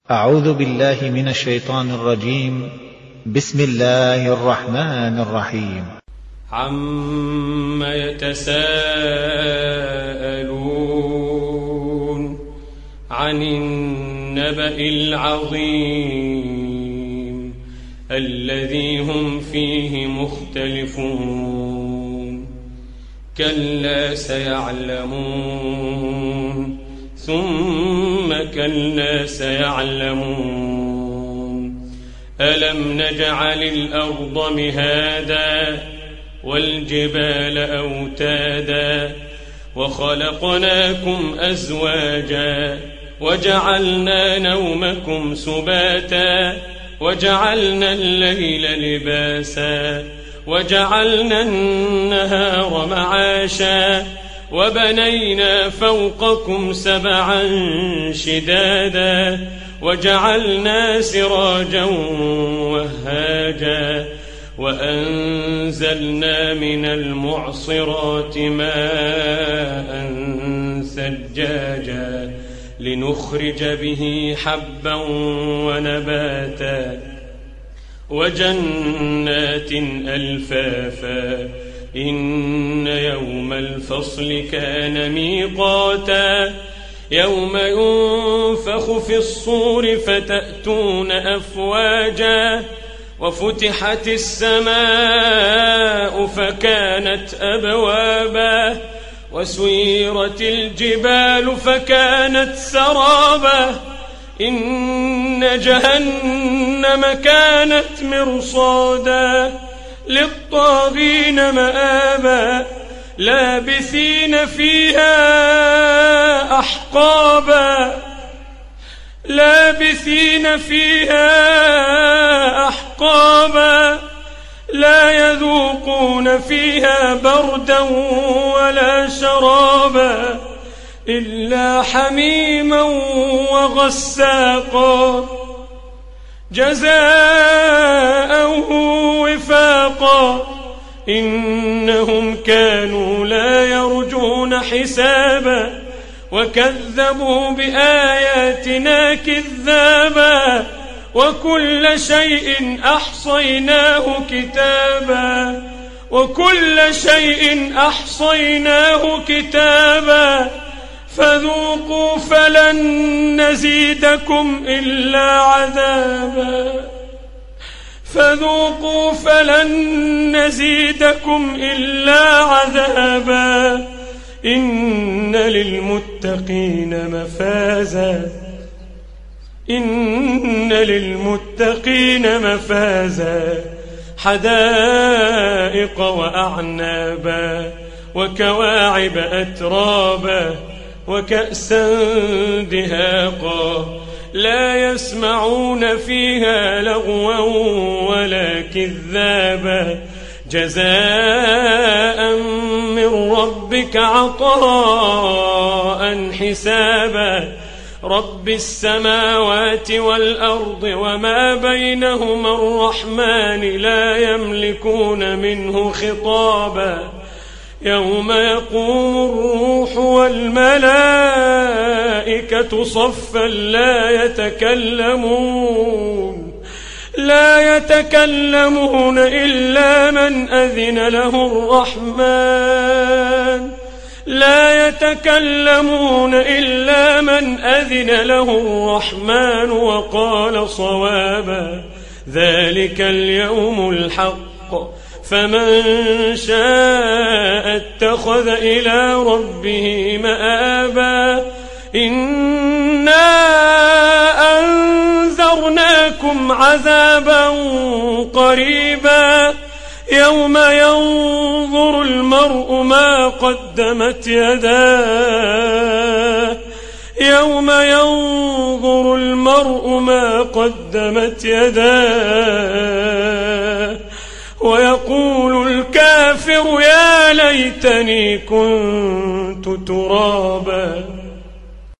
أعوذ بالله من الشيطان الرجيم. بسم الله الرحمن الرحيم. عم يتساءلون عن النبأ العظيم الذي هم فيه مختلفون كلا سيعلمون ثم كلا سيعلمون ألم نجعل الأرض مهادا والجبال أوتادا وخلقناكم أزواجا وجعلنا نومكم سباتا وجعلنا الليل لباسا وجعلنا النهار معاشا وبنينا فوقكم سبعا شدادا وجعلنا سراجا وهاجا وأنزلنا من المعصرات ماء ثجاجا لنخرج به حبا ونباتا وجنات ألفافا إن يوم الفصل كان ميقاتا يوم ينفخ في الصور فتأتون أفواجا وفتحت السماء فكانت أبوابا وسيرت الجبال فكانت سرابا إن جهنم كانت مرصادا للطاغين مآبا لابثين فيها أحقابا لا يذوقون فيها بردا ولا شرابا إلا حميما وغساقا جزاء وفاقا إنهم كانوا لا يرجون حسابا وكذبوا بآياتنا كذابا وكل شيء أحصيناه كتابا فذوقوا فلن نزيدكم إلا عذابا إن للمتقين مفازا حدائق وأعنابا وكواعب أترابا وكأسا دهاقا لا يسمعون فيها لغوا ولا كذابا جزاء من ربك عطاء حسابا رب السماوات والأرض وما بينهما الرحمن لا يملكون منه خطابا يوم يقوم الروح والملائكة صفا لا يتكلمون إلا من أذن له الرحمن وقال صوابا ذلك اليوم الحق فمن شاء اتخذ إلى ربه مآبا إنا أنذرناكم عذابا قريبا يوم ينظر المرء ما قدمت يداه ويقول الكافر يا ليتني كنت ترابا.